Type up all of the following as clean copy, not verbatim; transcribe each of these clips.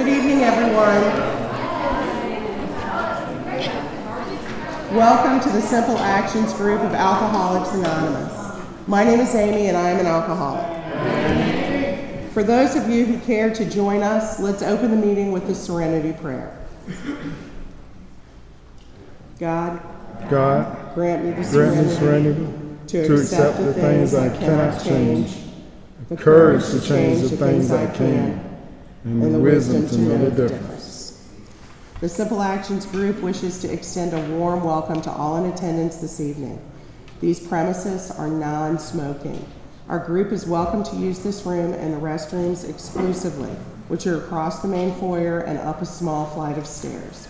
Good evening, everyone. Welcome to the Simple Actions group of Alcoholics Anonymous. My name is Amy and I am an alcoholic. For those of you who care to join us, let's open the meeting with the Serenity Prayer. God, grant me the serenity to accept the things I cannot change, the courage to change the things I can, and the wisdom to know the difference. The Simple Actions group wishes to extend a warm welcome to all in attendance this evening. These premises are non-smoking. Our group is welcome to use this room and the restrooms exclusively, which are across the main foyer and up a small flight of stairs.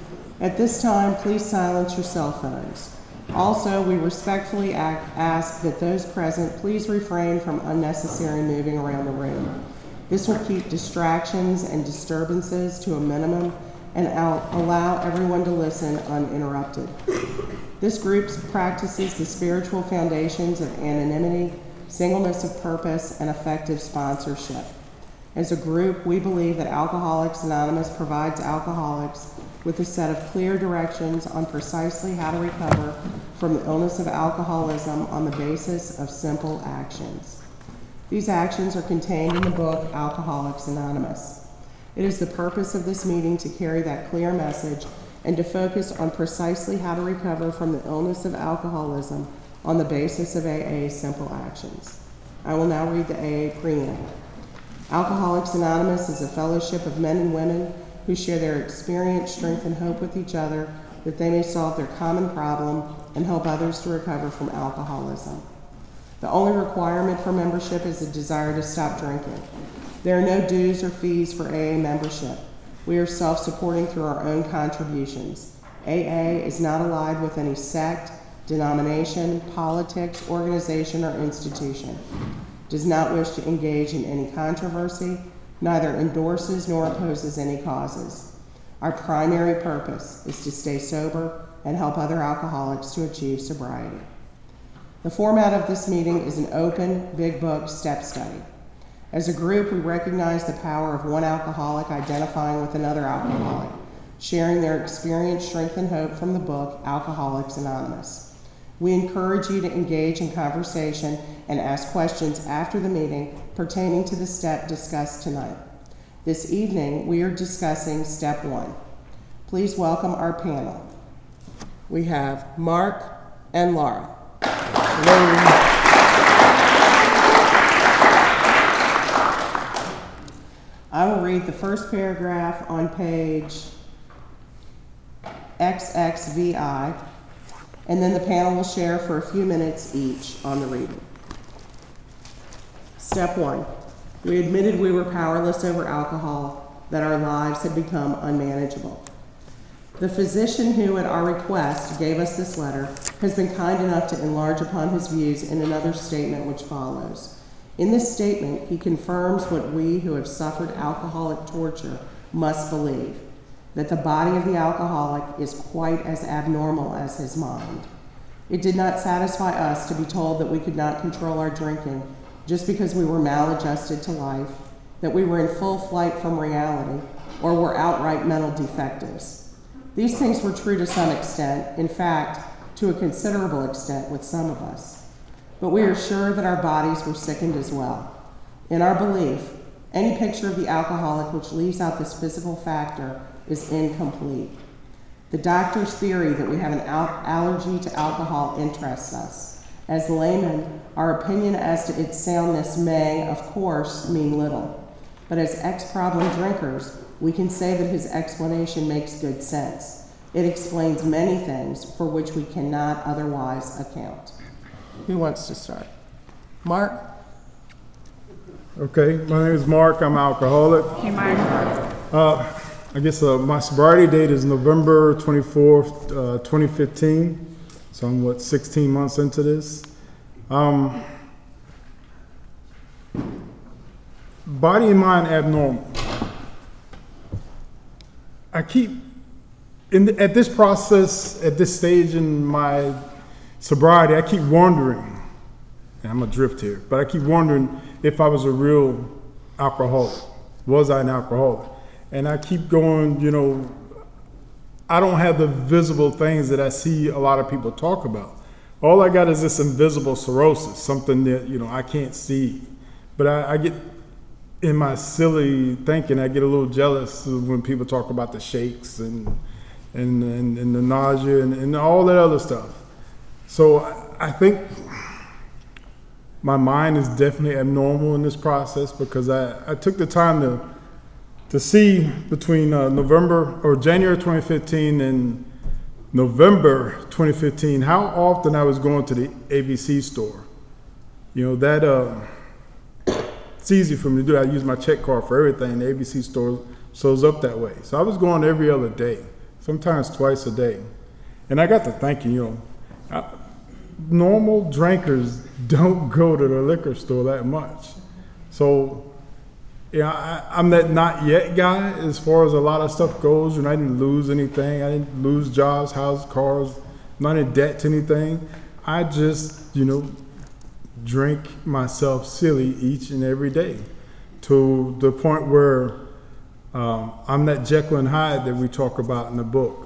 At this time, please silence your cell phones. Also, we respectfully ask that those present please refrain from unnecessary moving around the room. This will keep distractions and disturbances to a minimum and allow everyone to listen uninterrupted. This group practices the spiritual foundations of anonymity, singleness of purpose, and effective sponsorship. As a group, we believe that Alcoholics Anonymous provides alcoholics with a set of clear directions on precisely how to recover from the illness of alcoholism on the basis of simple actions. These actions are contained in the book Alcoholics Anonymous. It is the purpose of this meeting to carry that clear message and to focus on precisely how to recover from the illness of alcoholism on the basis of AA's simple actions. I will now read the AA preamble. Alcoholics Anonymous is a fellowship of men and women who share their experience, strength, and hope with each other that they may solve their common problem and help others to recover from alcoholism. The only requirement for membership is a desire to stop drinking. There are no dues or fees for AA membership. We are self-supporting through our own contributions. AA is not allied with any sect, denomination, politics, organization, or institution. Does not wish to engage in any controversy, neither endorses nor opposes any causes. Our primary purpose is to stay sober and help other alcoholics to achieve sobriety. The format of this meeting is an open, big book step study. As a group, we recognize the power of one alcoholic identifying with another alcoholic, sharing their experience, strength, and hope from the book Alcoholics Anonymous. We encourage you to engage in conversation and ask questions after the meeting pertaining to the step discussed tonight. This evening, we are discussing step 1. Please welcome our panel. We have Mark and Laura. Hello. I will read the first paragraph on page XXVI, and then the panel will share for a few minutes each on the reading. Step 1. We admitted we were powerless over alcohol, that our lives had become unmanageable. The physician who, at our request, gave us this letter has been kind enough to enlarge upon his views in another statement which follows. In this statement, he confirms what we who have suffered alcoholic torture must believe, that the body of the alcoholic is quite as abnormal as his mind. It did not satisfy us to be told that we could not control our drinking just because we were maladjusted to life, that we were in full flight from reality, or were outright mental defectives. These things were true to some extent, in fact, to a considerable extent with some of us. But we are sure that our bodies were sickened as well. In our belief, any picture of the alcoholic which leaves out this physical factor is incomplete. The doctor's theory that we have an allergy to alcohol interests us. As laymen, our opinion as to its soundness may, of course, mean little. But as ex-problem drinkers, we can say that his explanation makes good sense. It explains many things for which we cannot otherwise account. Who wants to start? Mark? Okay, my name is Mark. I'm an alcoholic. Hey, Mark. I guess my sobriety date is November 24th, 2015. So I'm, 16 months into this. Body and mind abnormal. I keep, at this process, at this stage in my sobriety, I keep wondering, and I'm adrift here, but I keep wondering if I was a real alcoholic. Was I an alcoholic? And I keep going, I don't have the visible things that I see a lot of people talk about. All I got is this invisible cirrhosis, something that, I can't see. But I get, in my silly thinking, I get a little jealous when people talk about the shakes and the nausea and all that other stuff. So I think my mind is definitely abnormal in this process, because I took the time to see between January 2015 and November 2015 how often I was going to the ABC store. It's easy for me to do. I use my check card for everything. The ABC store shows up that way. So I was going every other day, sometimes twice a day. And I got to thinking, normal drinkers don't go to the liquor store that much. So, I'm that not yet guy as far as a lot of stuff goes. I didn't lose anything. I didn't lose jobs, houses, cars, not in debt to anything. I just, drink myself silly each and every day, to the point where I'm that Jekyll and Hyde that we talk about in the book.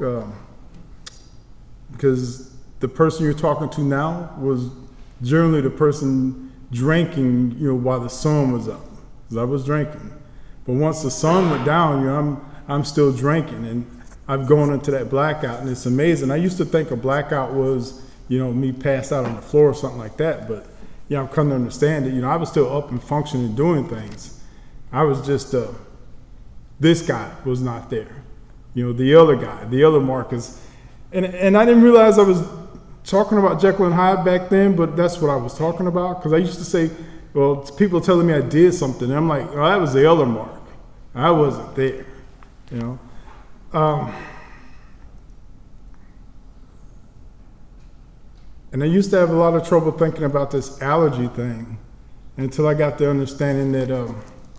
Because the person you're talking to now was generally the person drinking, while the sun was up. Because I was drinking. But once the sun went down, I'm still drinking, and I've gone into that blackout, and it's amazing. I used to think a blackout was, me passed out on the floor or something like that, but I'm come to understand that, I was still up and functioning, doing things. I was just, this guy was not there. The other guy, the other Marcus. And I didn't realize I was talking about Jekyll and Hyde back then, but that's what I was talking about. Because I used to say, well, people telling me I did something, and I'm like, oh, that was the other Mark. I wasn't there, And I used to have a lot of trouble thinking about this allergy thing until I got the understanding that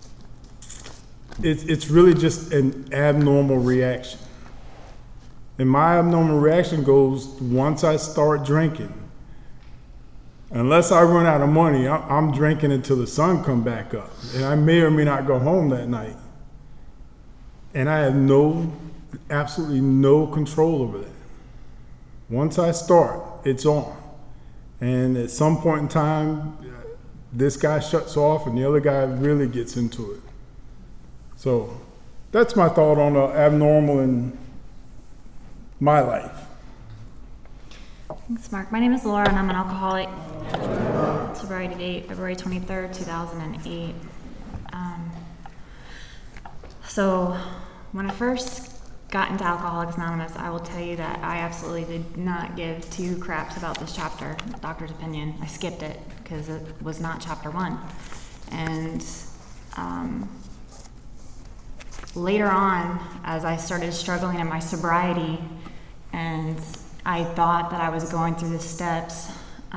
it's really just an abnormal reaction. And my abnormal reaction goes once I start drinking. Unless I run out of money, I'm drinking until the sun come back up. And I may or may not go home that night. And I have absolutely no control over that. Once I start, it's on. And at some point in time, this guy shuts off and the other guy really gets into it. So that's my thought on abnormal in my life. Thanks, Mark. My name is Laura, and I'm an alcoholic. Sobriety date, February 23rd, 2008. So when I first got into Alcoholics Anonymous, I will tell you that I absolutely did not give two craps about this chapter, Doctor's Opinion. I skipped it because it was not chapter 1. And later on, as I started struggling in my sobriety, and I thought that I was going through the steps.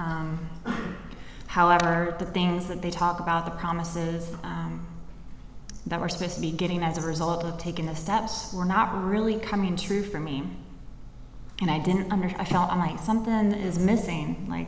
However, the things that they talk about, the promises that we're supposed to be getting as a result of taking the steps, were not really coming true for me. And I felt, I'm like, something is missing. Like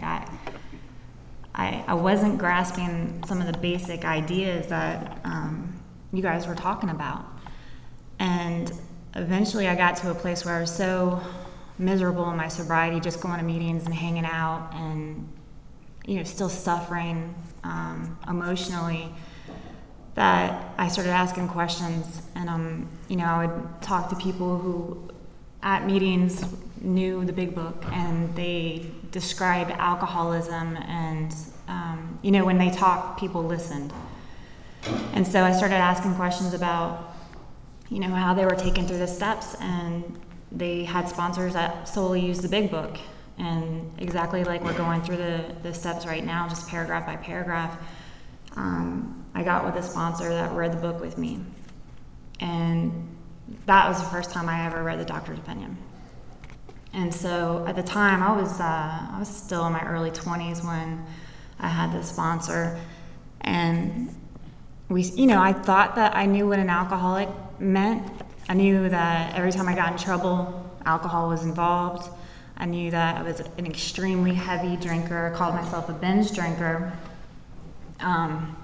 I wasn't grasping some of the basic ideas that you guys were talking about. And eventually I got to a place where I was so miserable in my sobriety, just going to meetings and hanging out and, still suffering emotionally, that I started asking questions. And, I would talk to people who at meetings knew the big book, and they described alcoholism, and, when they talked, people listened. And so I started asking questions about, how they were taken through the steps, and they had sponsors that solely used the big book. And exactly like we're going through the steps right now, just paragraph by paragraph, I got with a sponsor that read the book with me. And that was the first time I ever read the Doctor's Opinion. And so at the time, I was still in my early 20s when I had this sponsor. And I thought that I knew what an alcoholic meant. I knew that every time I got in trouble, alcohol was involved. I knew that I was an extremely heavy drinker. I called myself a binge drinker.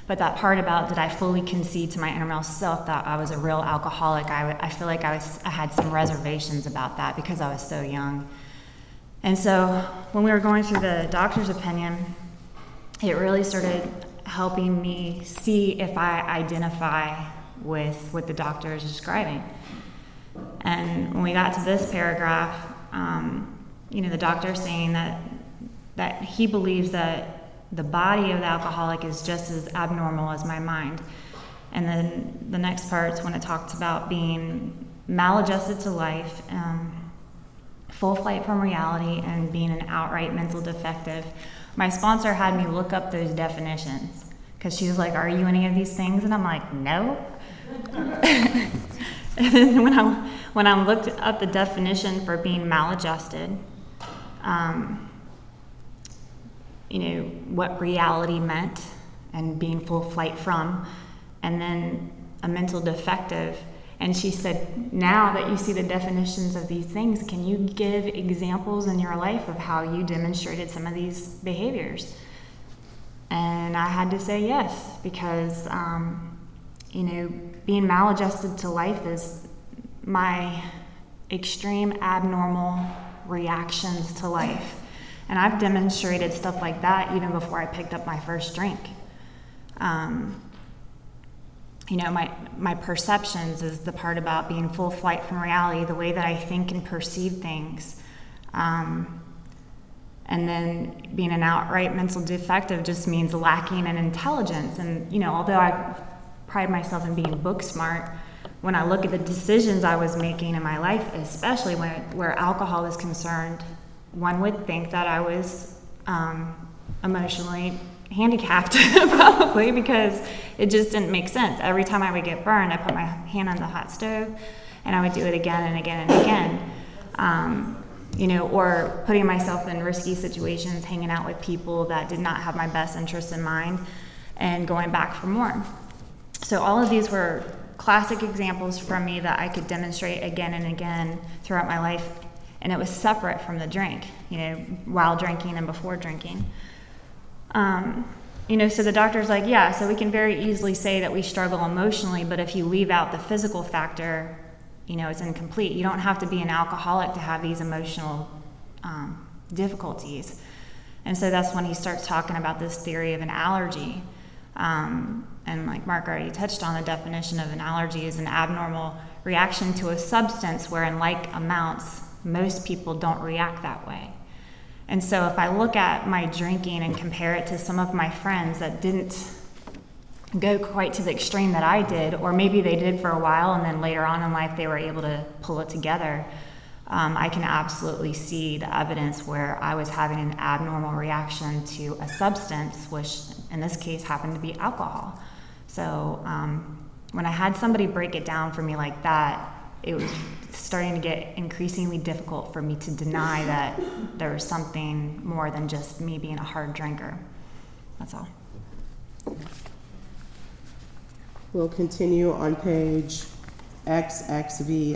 But that part about did I fully concede to my innermost self that I was a real alcoholic, I feel like I had some reservations about that because I was so young. And so when we were going through the doctor's opinion, it really started helping me see if I identify with what the doctor is describing. And when we got to this paragraph, the doctor is saying that he believes that the body of the alcoholic is just as abnormal as my mind. And then the next part's when it talks about being maladjusted to life, full flight from reality, and being an outright mental defective. My sponsor had me look up those definitions because she was like, "Are you any of these things?" And I'm like, "No." And then when I looked up the definition for being maladjusted, what reality meant and being full flight from, and then a mental defective. And she said, now that you see the definitions of these things, can you give examples in your life of how you demonstrated some of these behaviors? And I had to say yes, because, being maladjusted to life is my extreme abnormal reactions to life. And I've demonstrated stuff like that even before I picked up my first drink. My perceptions is the part about being full flight from reality, the way that I think and perceive things. And then being an outright mental defective just means lacking in intelligence. And, although I pride myself in being book smart, when I look at the decisions I was making in my life, especially where alcohol is concerned, one would think that I was emotionally handicapped probably, because it just didn't make sense. Every time I would get burned, I put my hand on the hot stove and I would do it again and again and again. Or putting myself in risky situations, hanging out with people that did not have my best interests in mind, and going back for more. So all of these were classic examples from me that I could demonstrate again and again throughout my life, and it was separate from the drink, while drinking and before drinking. So the doctor's like, yeah, so we can very easily say that we struggle emotionally, but if you leave out the physical factor, it's incomplete. You don't have to be an alcoholic to have these emotional difficulties. And so that's when he starts talking about this theory of an allergy. And like Mark already touched on, the definition of an allergy is an abnormal reaction to a substance where in like amounts, most people don't react that way. And so if I look at my drinking and compare it to some of my friends that didn't go quite to the extreme that I did, or maybe they did for a while and then later on in life they were able to pull it together, I can absolutely see the evidence where I was having an abnormal reaction to a substance, which in this case happened to be alcohol. So when I had somebody break it down for me like that, it was starting to get increasingly difficult for me to deny that there was something more than just me being a hard drinker. That's all. We'll continue on page XXVIII.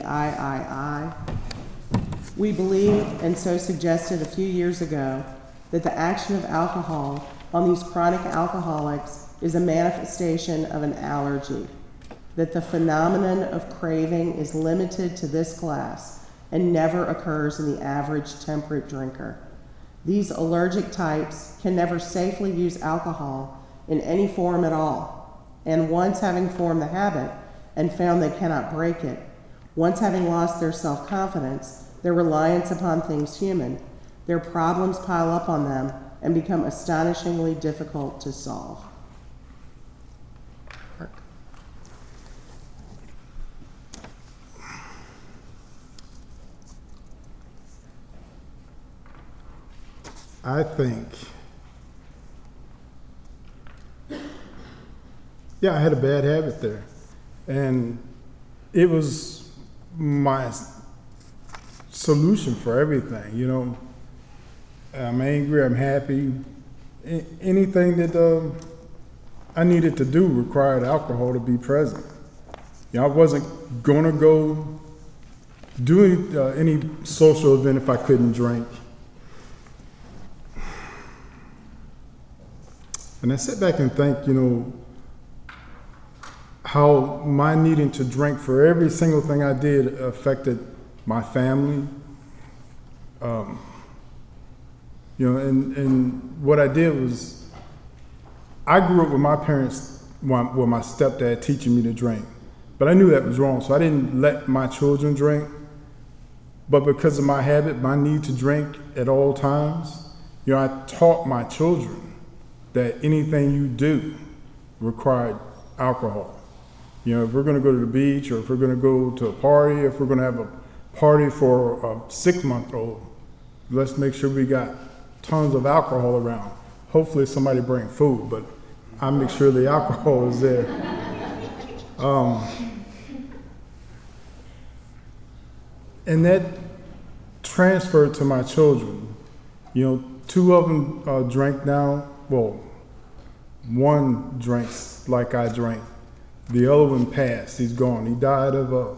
We believe, and so suggested a few years ago, that the action of alcohol on these chronic alcoholics is a manifestation of an allergy, that the phenomenon of craving is limited to this class and never occurs in the average temperate drinker. These allergic types can never safely use alcohol in any form at all, and once having formed the habit and found they cannot break it, once having lost their self-confidence, their reliance upon things human, their problems pile up on them and become astonishingly difficult to solve. I think, I had a bad habit there. And it was my solution for everything, I'm angry, I'm happy. Anything that I needed to do required alcohol to be present. I wasn't gonna go do any social event if I couldn't drink. And I sit back and think, how my needing to drink for every single thing I did affected my family. And what I did was, I grew up with my parents, with my stepdad teaching me to drink. But I knew that was wrong, so I didn't let my children drink. But because of my habit, my need to drink at all times, I taught my children that anything you do required alcohol. If we're going to go to the beach, or if we're going to go to a party, if we're going to have a party for a 6-month-old, let's make sure we got tons of alcohol around. Hopefully somebody bring food, but I make sure the alcohol is there. And that transferred to my children. 2 of them drank now. Well, one drinks like I drank. The other one passed. He's gone. He died of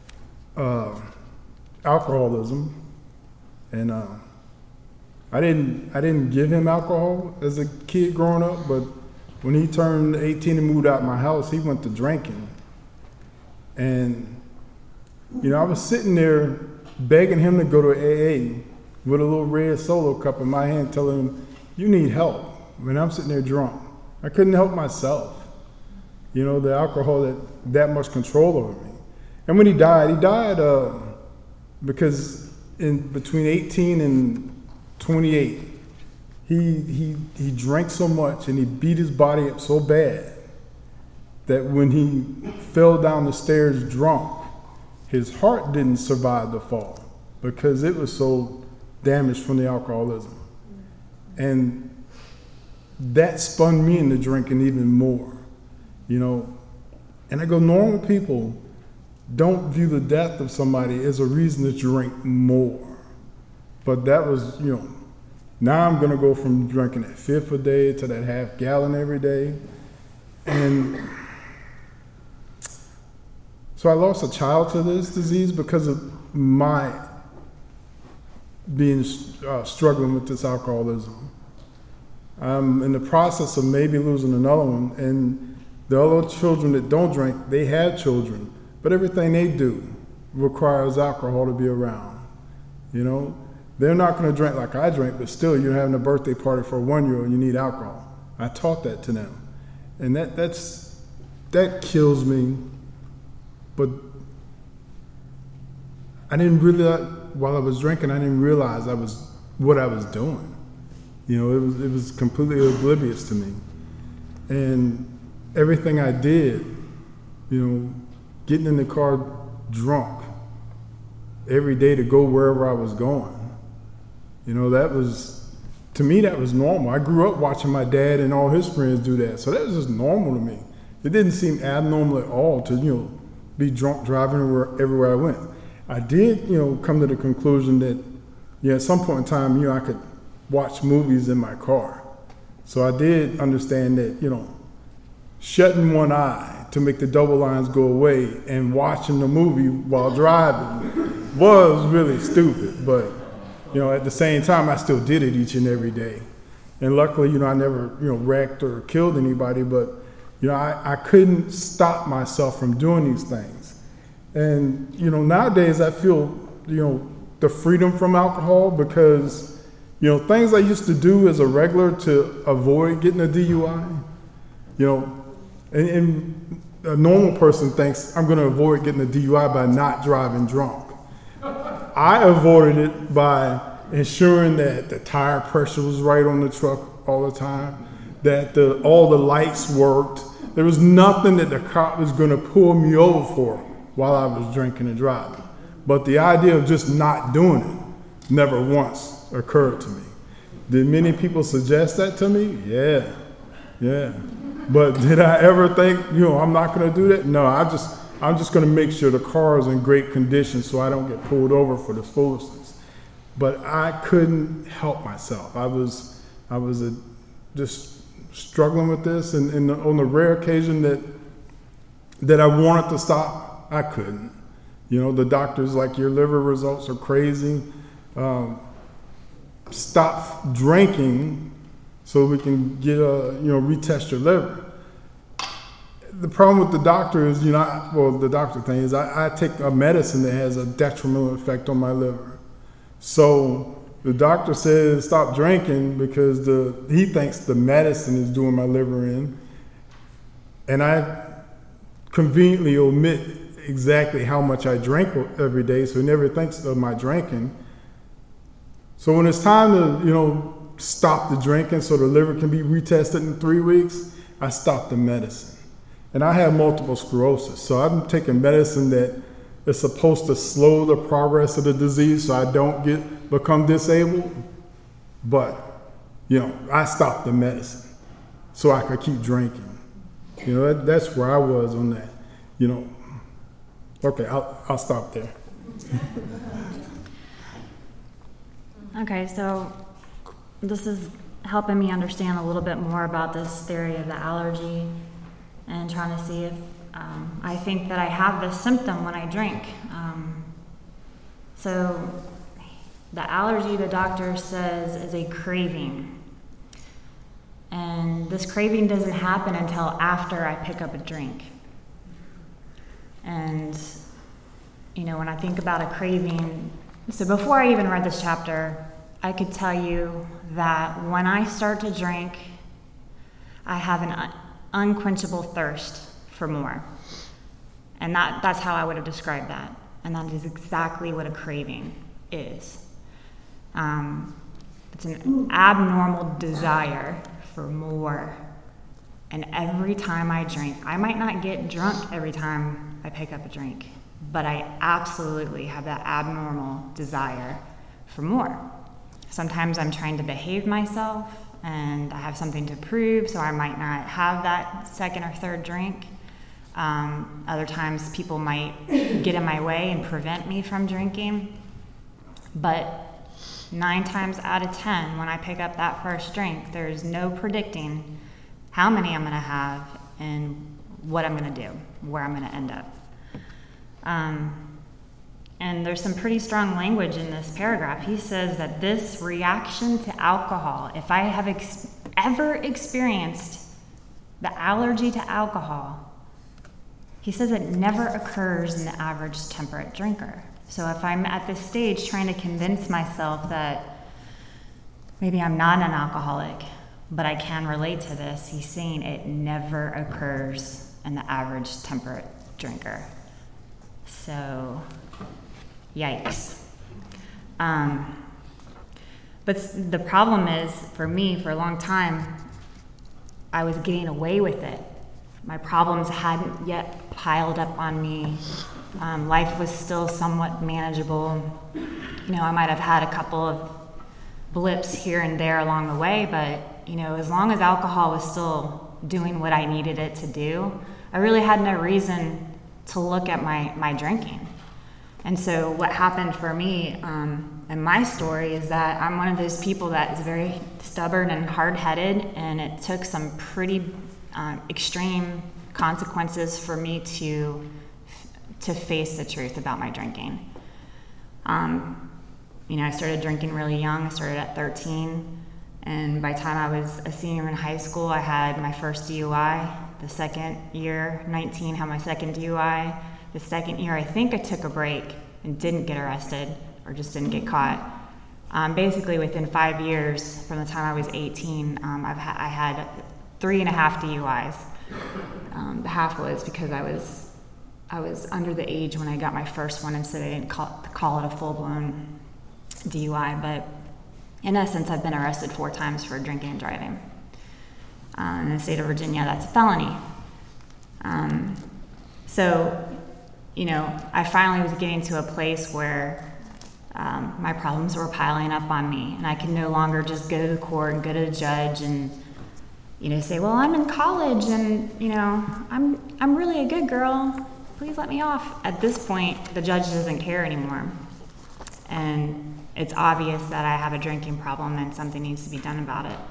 alcoholism, and I didn't give him alcohol as a kid growing up, but when he turned 18 and moved out of my house, he went to drinking. And I was sitting there begging him to go to AA with a little red Solo cup in my hand, telling him, "You need help." I'm sitting there drunk. I couldn't help myself. The alcohol that much control over me. And when he died because in between 18 and 28, he drank so much and he beat his body up so bad that when he fell down the stairs drunk, his heart didn't survive the fall because it was so damaged from the alcoholism. And that spun me into drinking even more, And I go, normal people don't view the death of somebody as a reason to drink more. But that was, now I'm going to go from drinking that 1/5 a day to that 1/2 gallon every day. And so I lost a child to this disease because of my being struggling with this alcoholism. I'm in the process of maybe losing another one, and the other children that don't drink, they have children, but everything they do requires alcohol to be around. They're not going to drink like I drink, but still, you're having a birthday party for a 1-year-old, you need alcohol. I taught that to them, and that kills me. But I didn't really, while I was drinking, I didn't realize what I was doing. It was completely oblivious to me. And everything I did, getting in the car drunk every day to go wherever I was going, to me, that was normal. I grew up watching my dad and all his friends do that. So that was just normal to me. It didn't seem abnormal at all to, be drunk driving everywhere I went. I did, come to the conclusion that, at some point in time, I could watch movies in my car. So I did understand that, shutting one eye to make the double lines go away and watching the movie while driving was really stupid. But, at the same time, I still did it each and every day. And luckily, I never, wrecked or killed anybody, but, I couldn't stop myself from doing these things. And, nowadays I feel, the freedom from alcohol because, things I used to do as a regular to avoid getting a DUI, and a normal person thinks I'm going to avoid getting a DUI by not driving drunk. I avoided it by ensuring that the tire pressure was right on the truck all the time, that all the lights worked. There was nothing that the cop was going to pull me over for while I was drinking and driving. But the idea of just not doing it never once occurred to me. Did many people suggest that to me? Yeah. But did I ever think, I'm not going to do that? No, I'm just going to make sure the car is in great condition so I don't get pulled over for this foolishness. But I couldn't help myself. I was just struggling with this, and on the rare occasion that I wanted to stop, I couldn't. The doctor's like, your liver results are crazy. Stop drinking so we can get retest your liver. the problem with the doctor is, the doctor thing is I take a medicine that has a detrimental effect on my liver. So the doctor says stop drinking because he thinks the medicine is doing my liver in. And I conveniently omit exactly how much I drink every day, so he never thinks of my drinking. So when it's time to, stop the drinking so the liver can be retested in 3 weeks, I stop the medicine. And I have multiple sclerosis, so I'm taking medicine that is supposed to slow the progress of the disease so I don't become disabled. But, I stopped the medicine so I could keep drinking. That's where I was on that, Okay, I'll stop there. Okay, so this is helping me understand a little bit more about this theory of the allergy and trying to see if I think that I have this symptom when I drink. So the allergy, the doctor says, is a craving. And this craving doesn't happen until after I pick up a drink. And, when I think about a craving, so before I even read this chapter, I could tell you that when I start to drink, I have an unquenchable thirst for more. And that's how I would have described that. And that is exactly what a craving is. It's an abnormal desire for more. And every time I drink, I might not get drunk every time I pick up a drink, but I absolutely have that abnormal desire for more. Sometimes I'm trying to behave myself and I have something to prove, so I might not have that second or third drink. Other times people might get in my way and prevent me from drinking. But 9 times out of 10, when I pick up that first drink, there's no predicting how many I'm going to have and what I'm going to do, where I'm going to end up. And there's some pretty strong language in this paragraph. He says that this reaction to alcohol, if I have ever experienced the allergy to alcohol, he says it never occurs in the average temperate drinker. So if I'm at this stage trying to convince myself that maybe I'm not an alcoholic, but I can relate to this, he's saying it never occurs in the average temperate drinker. So, yikes. But the problem is, for me, for a long time, I was getting away with it. My problems hadn't yet piled up on me. Life was still somewhat manageable. I might have had a couple of blips here and there along the way, but, as long as alcohol was still doing what I needed it to do, I really had no reason to look at my drinking. And so what happened for me in my story is that I'm one of those people that is very stubborn and hard-headed, and it took some pretty extreme consequences for me to face the truth about my drinking. I started drinking really young. I started at 13, and by the time I was a senior in high school, I had my first DUI. The second year, 19, had my second DUI. The second year, I think I took a break and didn't get arrested or just didn't get caught. Basically, within 5 years, from the time I was 18, I had 3.5 DUIs. The half was because I was under the age when I got my first one, and so they didn't call it a full-blown DUI. But in essence, I've been arrested 4 times for drinking and driving. In the state of Virginia, that's a felony. So, I finally was getting to a place where my problems were piling up on me, and I could no longer just go to the court and go to the judge and, say, well, I'm in college and, I'm really a good girl. Please let me off. At this point, the judge doesn't care anymore. And it's obvious that I have a drinking problem and something needs to be done about it.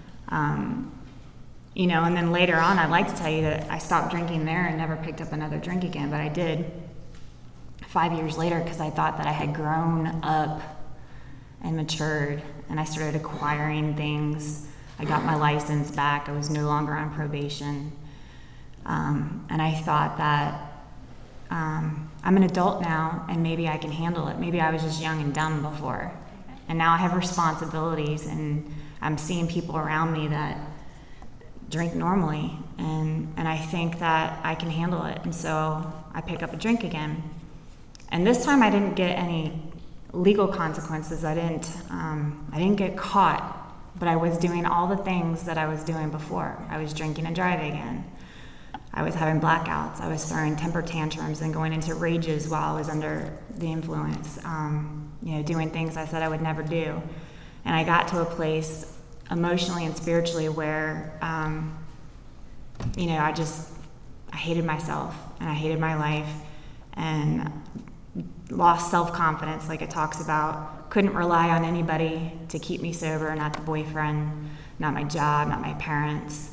And then later on, I'd like to tell you that I stopped drinking there and never picked up another drink again, but I did 5 years later because I thought that I had grown up and matured, and I started acquiring things. I got my license back. I was no longer on probation. And I thought that I'm an adult now, and maybe I can handle it. Maybe I was just young and dumb before. And now I have responsibilities, and I'm seeing people around me that drink normally, and I think that I can handle it. And so I pick up a drink again. And this time I didn't get any legal consequences. I didn't get caught, but I was doing all the things that I was doing before. I was drinking and driving again. I was having blackouts. I was throwing temper tantrums and going into rages while I was under the influence, doing things I said I would never do. And I got to a place emotionally and spiritually where, I hated myself and I hated my life and lost self-confidence, like it talks about. Couldn't rely on anybody to keep me sober, not the boyfriend, not my job, not my parents.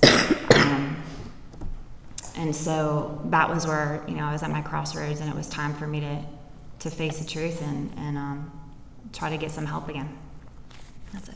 And so that was where, I was at my crossroads, and it was time for me to face the truth and try to get some help again. That's it.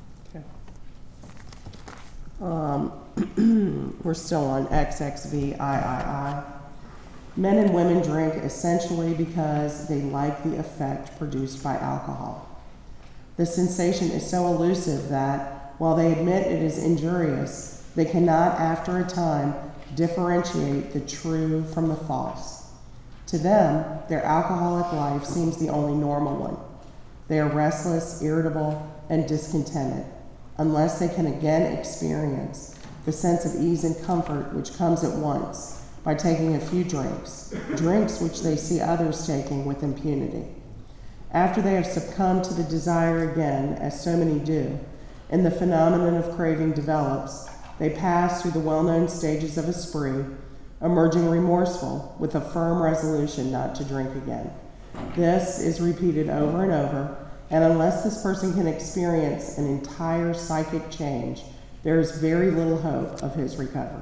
Okay. We're still on XXVIII. Men and women drink essentially because they like the effect produced by alcohol. The sensation is so elusive that, while they admit it is injurious, they cannot, after a time, differentiate the true from the false. To them, their alcoholic life seems the only normal one. They are restless, irritable, and discontented, unless they can again experience the sense of ease and comfort which comes at once by taking a few drinks which they see others taking with impunity. After they have succumbed to the desire again, as so many do, and the phenomenon of craving develops, they pass through the well-known stages of a spree, emerging remorseful with a firm resolution not to drink again. This is repeated over and over, and unless this person can experience an entire psychic change, there is very little hope of his recovery.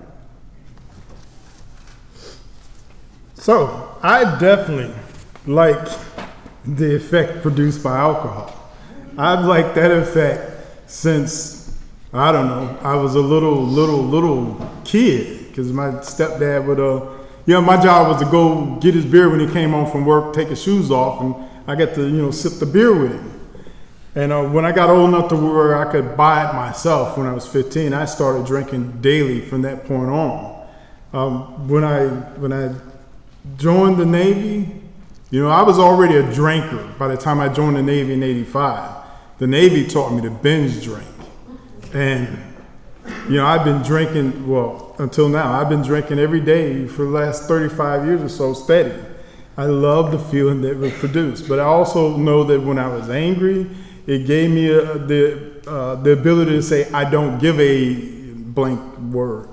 So, I definitely like the effect produced by alcohol. I've liked that effect since, I don't know, I was a little kid, because my stepdad would, my job was to go get his beer when he came home from work, take his shoes off, and I got to, sip the beer with him. And when I got old enough to where I could buy it myself when I was 15, I started drinking daily from that point on. When I joined the Navy, I was already a drinker by the time I joined the Navy in '85. The Navy taught me to binge drink. And, I've been drinking, until now, I've been drinking every day for the last 35 years or so, steady. I love the feeling that was produced. But I also know that when I was angry, it gave me the ability to say, I don't give a blank word.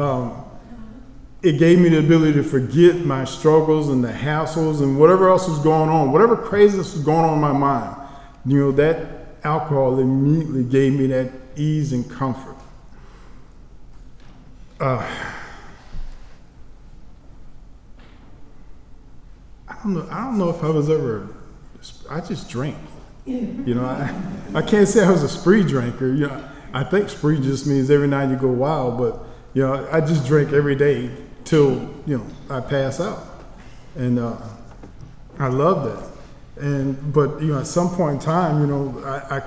It gave me the ability to forget my struggles and the hassles and whatever else was going on, whatever craziness was going on in my mind. That alcohol immediately gave me that ease and comfort. I don't know if I was ever, I just drank. I can't say I was a spree drinker. I think spree just means every night you go wild, but I just drink every day till I pass out, and I love that. But at some point in time, I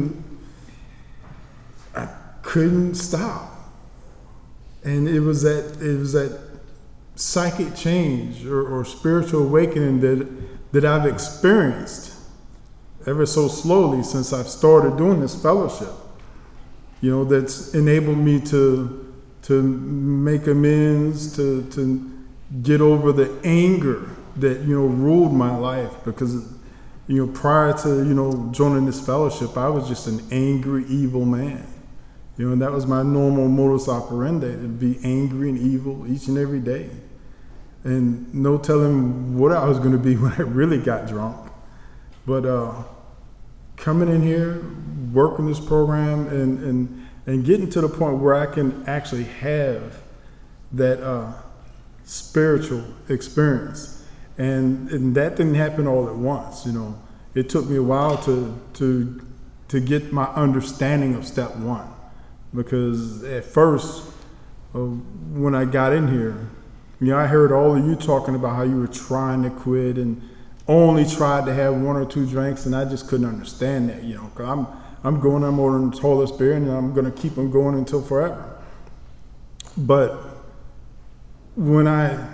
couldn't stop, and it was that psychic change or spiritual awakening that I've experienced ever so slowly since I've started doing this fellowship. That's enabled me to make amends, to get over the anger that ruled my life, because prior to joining this fellowship, I was just an angry, evil man. And that was my normal modus operandi, to be angry and evil each and every day, and no telling what I was going to be when I really got drunk. But coming in here, working this program, and getting to the point where I can actually have that spiritual experience. And that didn't happen all at once, It took me a while to get my understanding of step one. Because at first, when I got in here. I heard all of you talking about how you were trying to quit and only tried to have 1 or 2 drinks, and I just couldn't understand that, because I'm going, I'm ordering the tallest beer, and I'm going to keep them going until forever. But when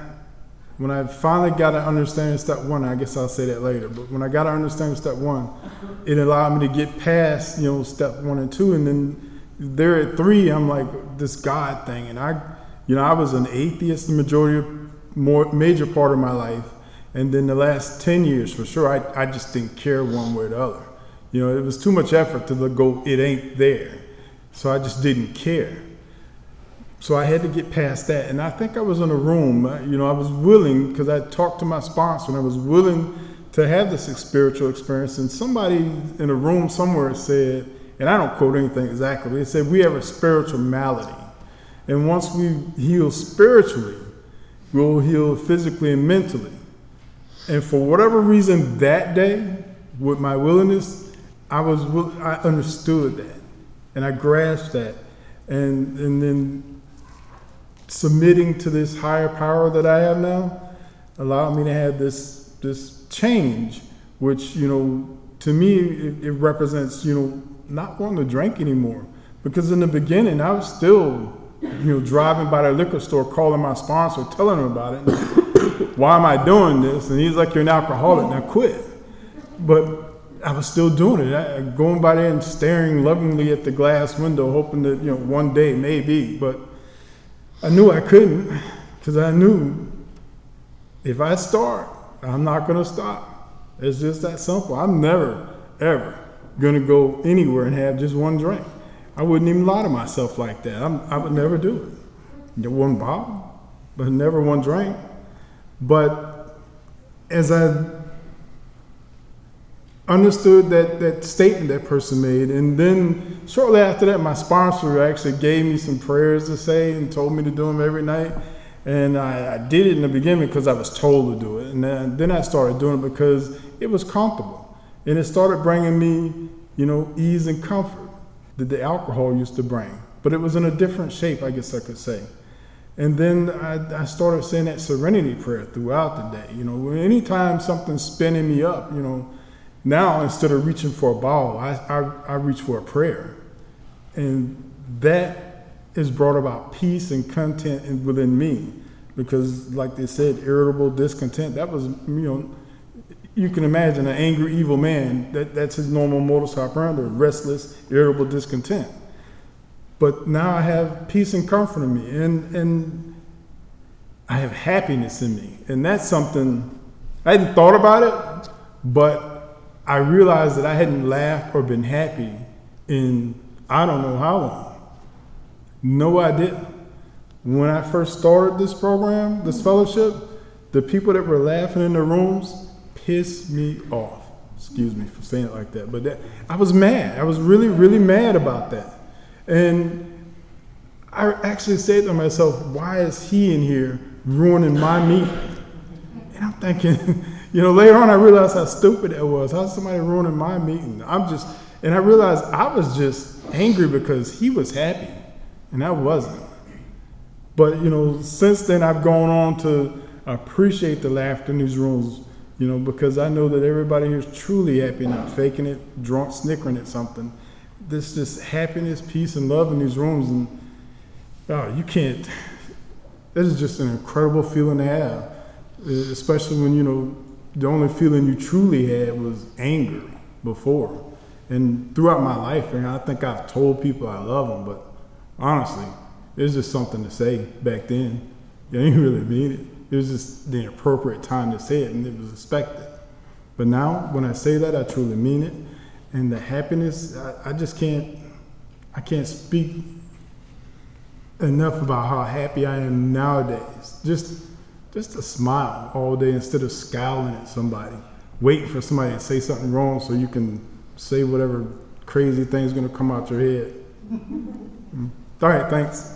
I finally got to understand step 1, I guess I'll say that later, but when I got to understand step 1, it allowed me to get past, step 1 and 2, and then there at 3, I'm like, this God thing, and I was an atheist the major part of my life, and then the last 10 years, for sure, I just didn't care one way or the other. It was too much effort to go, it ain't there, so I just didn't care. So I had to get past that, and I think I was in a room, I was willing, because I talked to my sponsor, and I was willing to have this spiritual experience, and somebody in a room somewhere said, and I don't quote anything exactly, they said, we have a spiritual malady, and once we heal spiritually, we'll heal physically and mentally. And for whatever reason that day, with my willingness, I understood that, and I grasped that, and then submitting to this higher power that I have now allowed me to have this change, which to me it represents not wanting to drink anymore, because in the beginning I was still driving by the liquor store, calling my sponsor, telling him about it. Why am I doing this? And he's like, you're an alcoholic, now quit. But I was still doing it, going by there and staring lovingly at the glass window, hoping that one day maybe. But I knew I couldn't, because I knew if I start, I'm not going to stop. It's just that simple. I'm never, ever going to go anywhere and have just one drink. I wouldn't even lie to myself like that. I would never do it. One bottle, but never one drink. But as I understood that statement that person made, and then shortly after that, my sponsor actually gave me some prayers to say and told me to do them every night. And I did it in the beginning because I was told to do it. And then I started doing it because it was comfortable. And it started bringing me, ease and comfort that the alcohol used to bring. But it was in a different shape, I guess I could say. And then I started saying that serenity prayer throughout the day. Anytime something's spinning me up, now instead of reaching for a ball, I reach for a prayer. And that has brought about peace and content within me. Because like they said, irritable discontent, that was, you can imagine an angry, evil man, that's his normal modus operandi, restless, irritable discontent. But now I have peace and comfort in me, and I have happiness in me. And that's something, I hadn't thought about it, but I realized that I hadn't laughed or been happy in I don't know how long. No idea. When I first started this program, this fellowship, the people that were laughing in the rooms pissed me off. Excuse me for saying it like that, but I was mad. I was really, really mad about that. And I actually said to myself, why is he in here ruining my meeting? And I'm thinking, later on I realized how stupid that was. How's somebody ruining my meeting? And I realized I was just angry because he was happy and I wasn't. But, since then I've gone on to appreciate the laughter in these rooms, because I know that everybody here is truly happy, not faking it, drunk, snickering at something. This just happiness, peace, and love in these rooms, and you can't. This is just an incredible feeling to have, especially when the only feeling you truly had was anger before. And throughout my life, and I think I've told people I love them, but honestly, it was just something to say back then. I didn't really mean it. It was just the appropriate time to say it, and it was expected. But now, when I say that, I truly mean it. And the happiness, I can't speak enough about how happy I am nowadays. Just a smile all day instead of scowling at somebody, waiting for somebody to say something wrong so you can say whatever crazy thing's gonna come out your head. All right, thanks.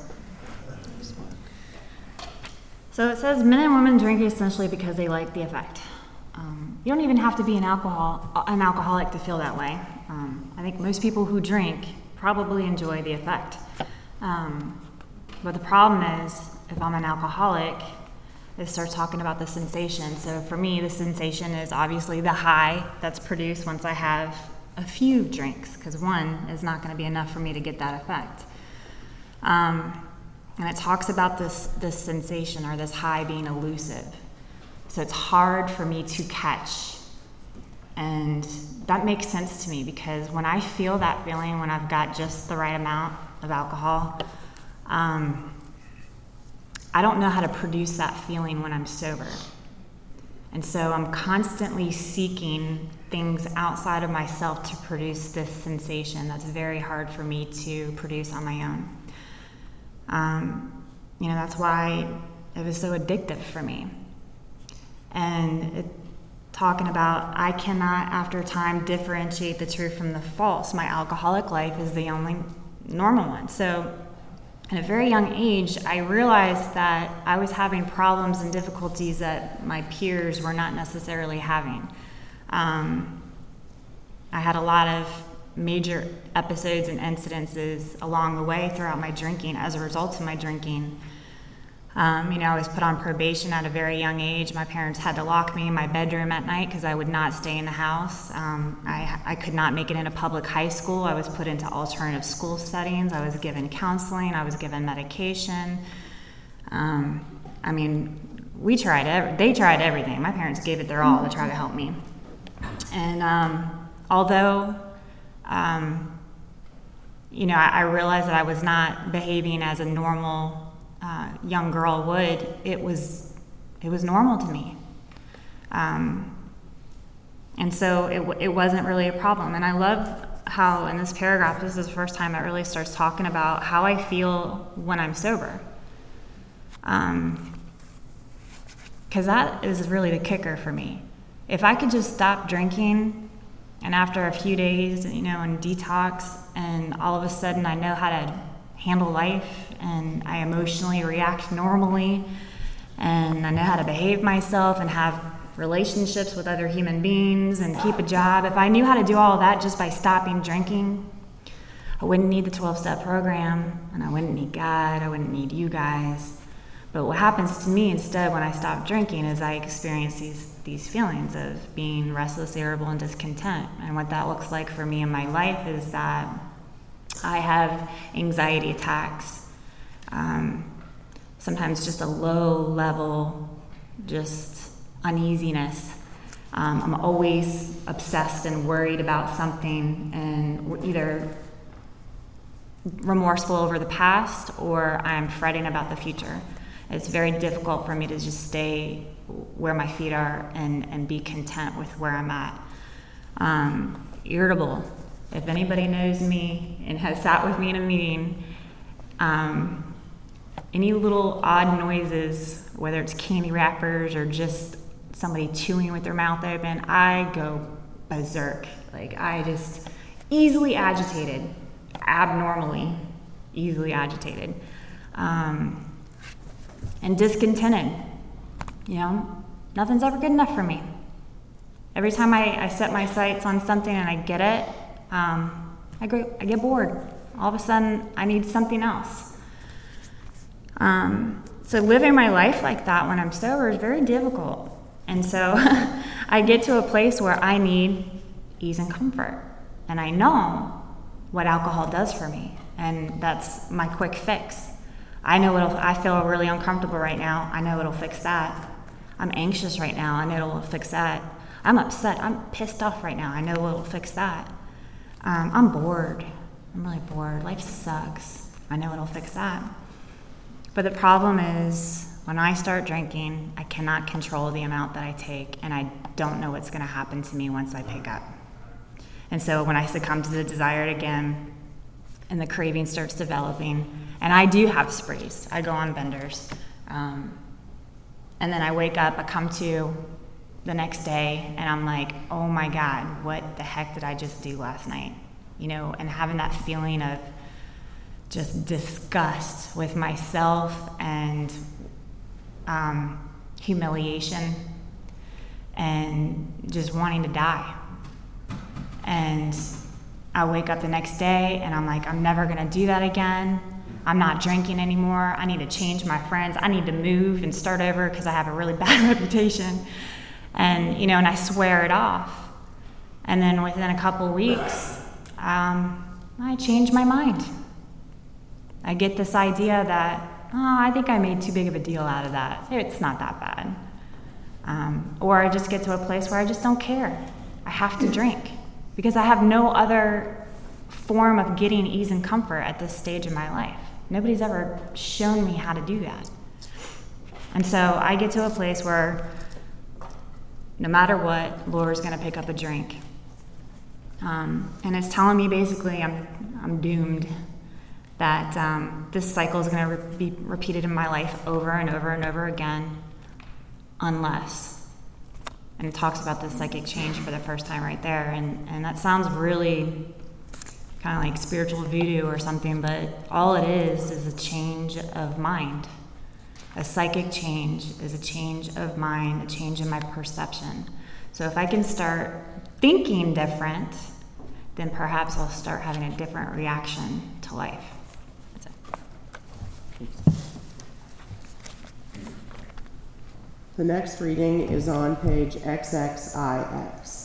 So it says men and women drink essentially because they like the effect. You don't even have to be an alcoholic to feel that way. I think most people who drink probably enjoy the effect. But the problem is, if I'm an alcoholic, it starts talking about the sensation. So for me, the sensation is obviously the high that's produced once I have a few drinks, because one is not going to be enough for me to get that effect. And it talks about this sensation or this high being elusive. So it's hard for me to catch. And that makes sense to me, because when I feel that feeling, when I've got just the right amount of alcohol, I don't know how to produce that feeling when I'm sober. And so I'm constantly seeking things outside of myself to produce this sensation that's very hard for me to produce on my own. That's why it was so addictive for me. And talking about, I cannot, after time, differentiate the true from the false. My alcoholic life is the only normal one. So at a very young age, I realized that I was having problems and difficulties that my peers were not necessarily having. I had a lot of major episodes and incidences along the way throughout my drinking as a result of my drinking. I was put on probation at a very young age. My parents had to lock me in my bedroom at night because I would not stay in the house. I could not make it into public high school. I was put into alternative school settings. I was given counseling. I was given medication. They tried everything. My parents gave it their all to try to help me. And although I realized that I was not behaving as a normal young girl would, it was normal to me. And so it wasn't really a problem. And I love how in this paragraph, this is the first time it really starts talking about how I feel when I'm sober. Because that is really the kicker for me. If I could just stop drinking, and after a few days, in detox, and all of a sudden I know how to handle life, and I emotionally react normally, and I know how to behave myself and have relationships with other human beings and keep a job. If I knew how to do all of that just by stopping drinking, I wouldn't need the 12-step program, and I wouldn't need God, I wouldn't need you guys. But what happens to me instead when I stop drinking is I experience these feelings of being restless, irritable, and discontent. And what that looks like for me in my life is that I have anxiety attacks, sometimes just a low level, just uneasiness. I'm always obsessed and worried about something, and either remorseful over the past or I'm fretting about the future. It's very difficult for me to just stay where my feet are and be content with where I'm at. Irritable. If anybody knows me and has sat with me in a meeting, any little odd noises, whether it's candy wrappers or just somebody chewing with their mouth open, I go berserk. I just easily agitated, abnormally easily agitated. And discontented. Nothing's ever good enough for me. Every time I set my sights on something and I get it, I get bored. All of a sudden, I need something else. So living my life like that when I'm sober is very difficult. And so I get to a place where I need ease and comfort. And I know what alcohol does for me. And that's my quick fix. I know I feel really uncomfortable right now. I know it'll fix that. I'm anxious right now. I know it'll fix that. I'm upset. I'm pissed off right now. I know it'll fix that. I'm bored. I'm really bored. Life sucks. I know it'll fix that. But the problem is, when I start drinking, I cannot control the amount that I take, and I don't know what's going to happen to me once I pick up. And so when I succumb to the desire again, and the craving starts developing, and I do have sprees. I go on benders. And then I wake up, I come to the next day, and I'm like, oh my God, what the heck did I just do last night? And having that feeling of just disgust with myself and humiliation and just wanting to die. And I wake up the next day and I'm like, I'm never gonna do that again. I'm not drinking anymore. I need to change my friends. I need to move and start over because I have a really bad reputation. And, you know, and I swear it off. And then within a couple weeks, I change my mind. I get this idea that, I think I made too big of a deal out of that. It's not that bad. Or I just get to a place where I just don't care. I have to drink because I have no other form of getting ease and comfort at this stage of my life. Nobody's ever shown me how to do that. And so I get to a place where no matter what, Laura's going to pick up a drink. And it's telling me basically I'm doomed, that this cycle is going to be repeated in my life over and over and over again, unless. And it talks about the psychic change for the first time right there. And that sounds really kind of like spiritual voodoo or something, but all it is a change of mind. A psychic change is a change of mind, a change in my perception. So if I can start thinking different, then perhaps I'll start having a different reaction to life. That's it. The next reading is on page XXIX.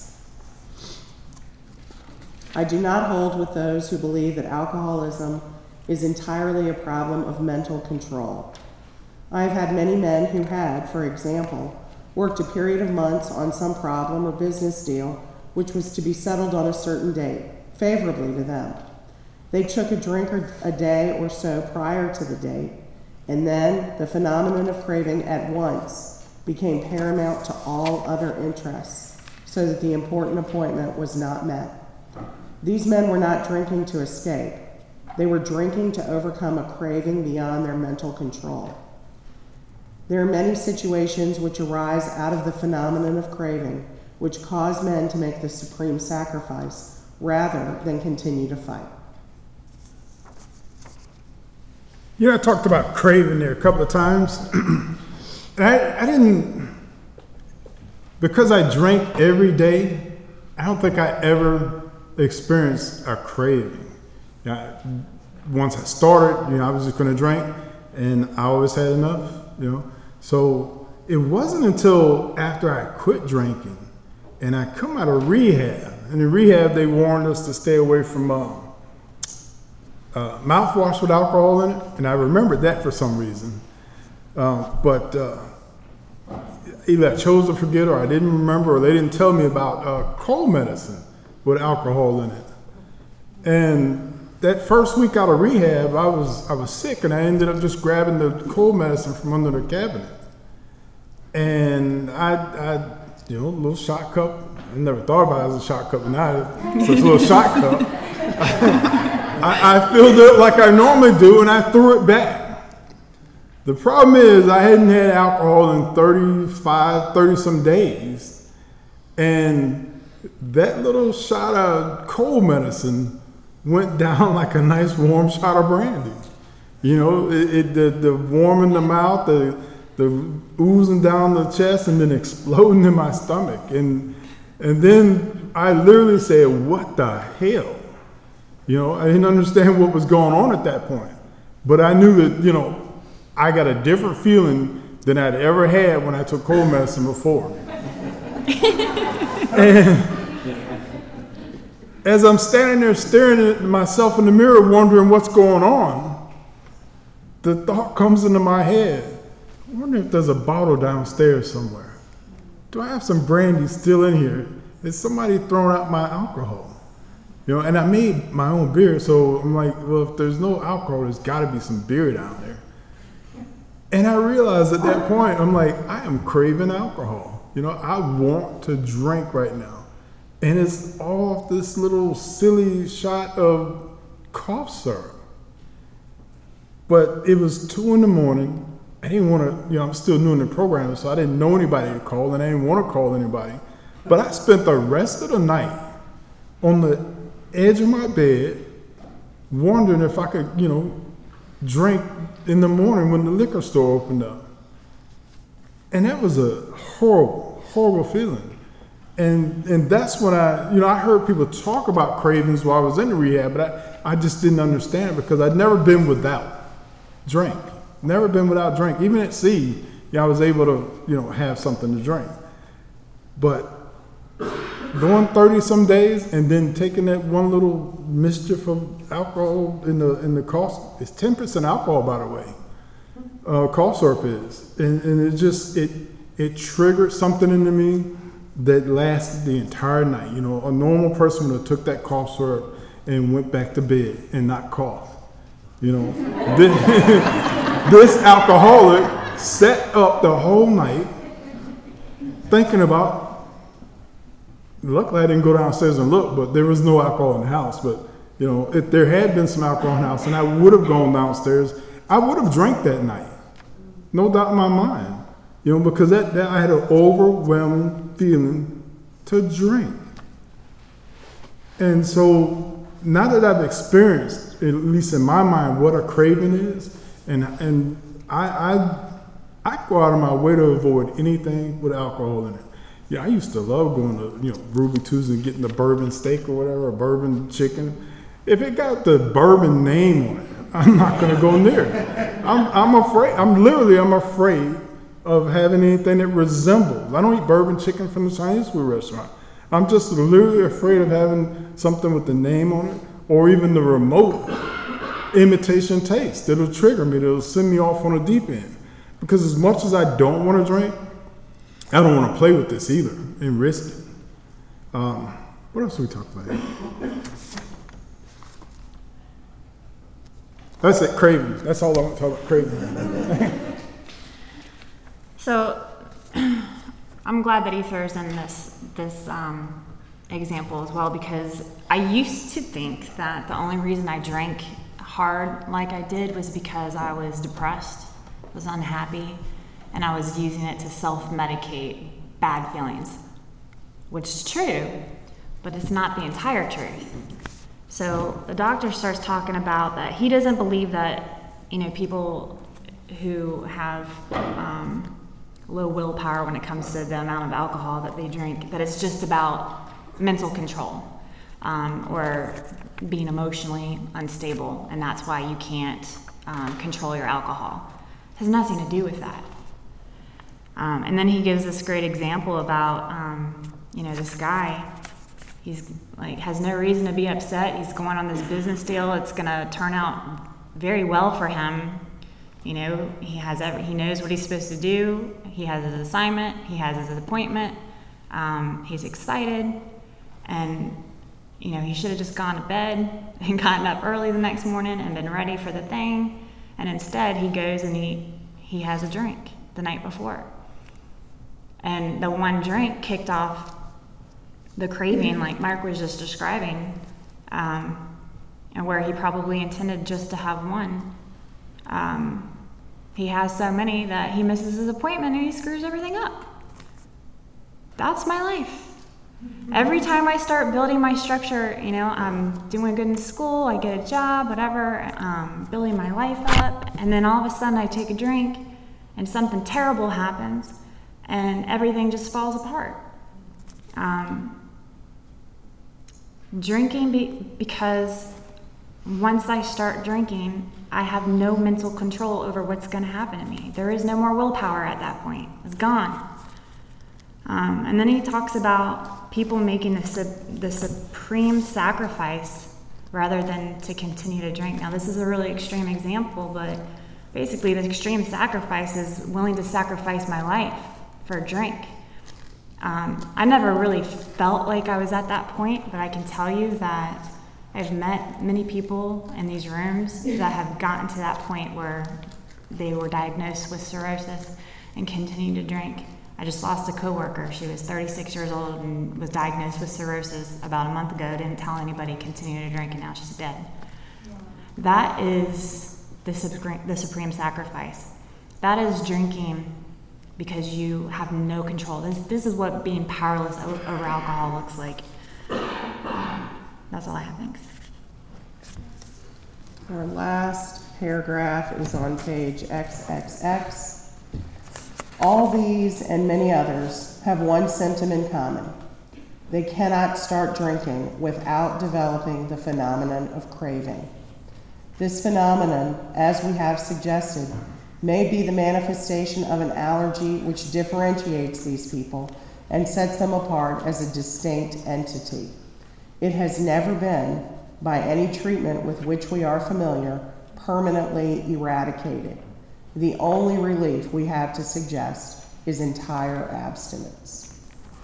I do not hold with those who believe that alcoholism is entirely a problem of mental control. I have had many men who had, for example, worked a period of months on some problem or business deal which was to be settled on a certain date, favorably to them. They took a drink a day or so prior to the date, and then the phenomenon of craving at once became paramount to all other interests, so that the important appointment was not met. These men were not drinking to escape. They were drinking to overcome a craving beyond their mental control. There are many situations which arise out of the phenomenon of craving, which cause men to make the supreme sacrifice rather than continue to fight. You know, I talked about craving there a couple of times. And I didn't, because I drank every day, I don't think I ever experienced a craving. Once I started, I was just going to drink, and I always had enough, So it wasn't until after I quit drinking and I come out of rehab, and in rehab they warned us to stay away from mouthwash with alcohol in it, and I remembered that for some reason. But either I chose to forget, or I didn't remember, or they didn't tell me about cold medicine with alcohol in it. And that first week out of rehab, I was sick, and I ended up just grabbing the cold medicine from under the cabinet. And I a little shot cup. I never thought about it as a shot cup, but now it's a little shot cup. I filled it up like I normally do, and I threw it back. The problem is I hadn't had alcohol in 30 some days. And that little shot of cold medicine went down like a nice warm shot of brandy. The warm in the mouth, the oozing down the chest, and then exploding in my stomach. And then I literally said, what the hell? I didn't understand what was going on at that point. But I knew that, I got a different feeling than I'd ever had when I took cold medicine before. And as I'm standing there staring at myself in the mirror, wondering what's going on, the thought comes into my head, I wonder if there's a bottle downstairs somewhere. Do I have some brandy still in here? Is somebody throwing out my alcohol? And I made my own beer, so I'm like, well, if there's no alcohol, there's got to be some beer down there. And I realized at that point, I'm like, I am craving alcohol. I want to drink right now. And it's all this little silly shot of cough syrup. But it was 2 a.m. I didn't want to, I'm still new in the program, so I didn't know anybody to call, and I didn't want to call anybody. But I spent the rest of the night on the edge of my bed, wondering if I could, drink in the morning when the liquor store opened up. And that was a horrible, horrible feeling. And that's when I heard people talk about cravings while I was in the rehab, but I just didn't understand because I'd never been without. drink. Never been without drink. Even at sea, I was able to, have something to drink. But going 30 some days and then taking that one little mischief of alcohol in the cough, it's 10% alcohol, by the way. Cough syrup is, and it triggered something into me that lasted the entire night. A normal person would have took that cough syrup and went back to bed and not cough. This alcoholic sat up the whole night thinking about. Luckily, I didn't go downstairs and look, but there was no alcohol in the house. But if there had been some alcohol in the house, and I would have gone downstairs, I would have drank that night, no doubt in my mind. Because that I had an overwhelming feeling to drink. And so now that I've experienced, at least in my mind, what a craving is, and I go out of my way to avoid anything with alcohol in it. Yeah, I used to love going to, Ruby Tuesday and getting the bourbon steak or whatever, or bourbon chicken. If it got the bourbon name on it, I'm not going to go near it. I'm afraid. I'm afraid of having anything that resembles. I don't eat bourbon chicken from the Chinese food restaurant. I'm just literally afraid of having something with the name on it, or even the remote imitation taste that'll trigger me, that'll send me off on a deep end. Because as much as I don't want to drink, I don't want to play with this either and risk it. What else do we talk about here? That's it, craving. That's all I want to talk about, craving. So I'm glad that he throws in this example as well, because I used to think that the only reason I drank hard like I did was because I was depressed, was unhappy, and I was using it to self-medicate bad feelings, which is true, but it's not the entire truth. So the doctor starts talking about that he doesn't believe that, people who have low willpower when it comes to the amount of alcohol that they drink, that it's just about mental control or being emotionally unstable, and that's why you can't control your alcohol. It has nothing to do with that. And then he gives this great example about, this guy, he's has no reason to be upset. He's going on this business deal. It's going to turn out very well for him. He knows what he's supposed to do. He has his assignment. He has his appointment. He's excited. And, he should have just gone to bed and gotten up early the next morning and been ready for the thing. And instead, he goes and he has a drink the night before. And the one drink kicked off the craving, like Mark was just describing, and where he probably intended just to have one. He has so many that he misses his appointment and he screws everything up. That's my life. Every time I start building my structure, I'm doing good in school, I get a job, whatever, building my life up, and then all of a sudden I take a drink and something terrible happens and everything just falls apart. Drinking because once I start drinking, I have no mental control over what's going to happen to me. There is no more willpower at that point. It's gone. And then he talks about people making the supreme sacrifice rather than to continue to drink. Now, this is a really extreme example, but basically the extreme sacrifice is willing to sacrifice my life for a drink. I never really felt like I was at that point, but I can tell you that I've met many people in these rooms that have gotten to that point where they were diagnosed with cirrhosis and continue to drink. I just lost a coworker. She was 36 years old and was diagnosed with cirrhosis about a month ago, didn't tell anybody, continued to drink, and now she's dead. That is the supreme sacrifice. That is drinking because you have no control. This is what being powerless over alcohol looks like. That's all I have, thanks. Our last paragraph is on page XXX. All these and many others have one symptom in common. They cannot start drinking without developing the phenomenon of craving. This phenomenon, as we have suggested, may be the manifestation of an allergy which differentiates these people and sets them apart as a distinct entity. It has never been, by any treatment with which we are familiar, permanently eradicated. The only relief we have to suggest is entire abstinence.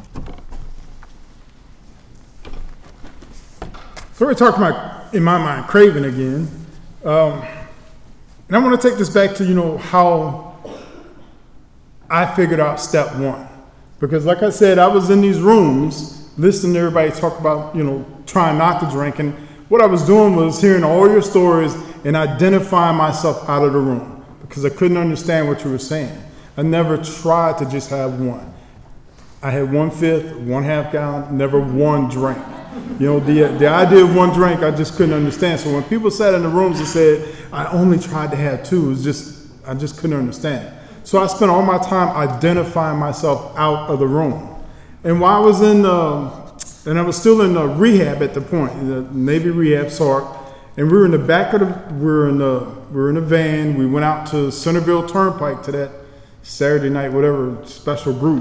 So we're talking about, in my mind, craving again. And I want to take this back to, how I figured out step one. Because like I said, I was in these rooms listening to everybody talk about, trying not to drink. And what I was doing was hearing all your stories and identifying myself out of the room because I couldn't understand what you were saying. I never tried to just have one. I had 1/5, 1/2 gallon, never one drink. The idea of one drink, I just couldn't understand. So when people sat in the rooms and said, I only tried to have two, I just couldn't understand it. So I spent all my time identifying myself out of the room. And while I was and I was still in rehab at the point, the Navy rehab, SARC, and we were in the back of we were in a van. We went out to Centerville Turnpike to that Saturday night, whatever, special group.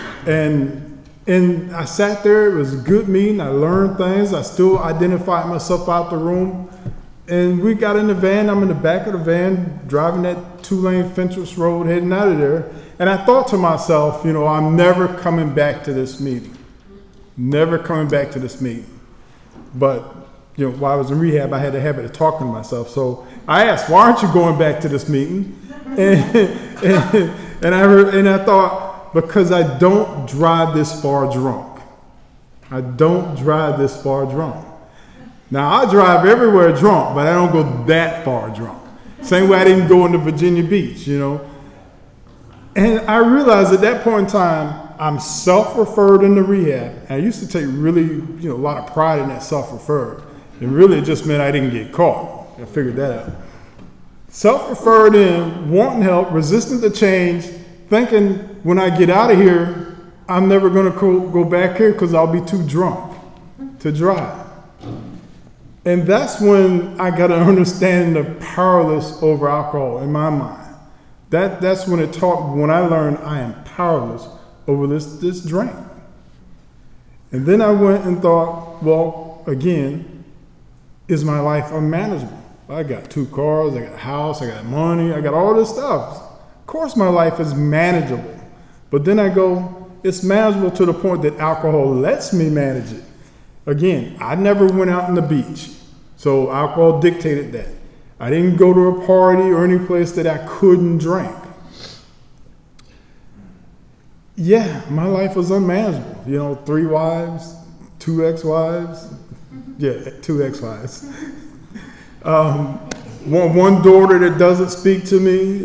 And I sat there. It was a good meeting. I learned things. I still identified myself out the room. And we got in the van. I'm in the back of the van, driving that 2-lane Fentress Road, heading out of there. And I thought to myself, I'm never coming back to this meeting. Never coming back to this meeting. But, while I was in rehab, I had the habit of talking to myself. So I asked, why aren't you going back to this meeting? And I thought, because I don't drive this far drunk. I don't drive this far drunk. Now, I drive everywhere drunk, but I don't go that far drunk. Same way I didn't go into Virginia Beach, And I realized at that point in time, I'm self-referred into rehab. And I used to take really, a lot of pride in that self-referred. And really it just meant I didn't get caught. I figured that out. Self-referred in, wanting help, resistant to change, thinking when I get out of here, I'm never going to go back here because I'll be too drunk to drive. And that's when I got to understand the powerless over alcohol in my mind. That's when when I learned I am powerless over this drink. And then I went and thought, well, again, is my life unmanageable? I got 2 cars, I got a house, I got money, I got all this stuff. Of course my life is manageable. But then I go, it's manageable to the point that alcohol lets me manage it. Again, I never went out on the beach, so alcohol dictated that. I didn't go to a party or any place that I couldn't drink. Yeah, my life was unmanageable. 3 wives, 2 ex-wives. Yeah, 2 ex-wives. One daughter that doesn't speak to me,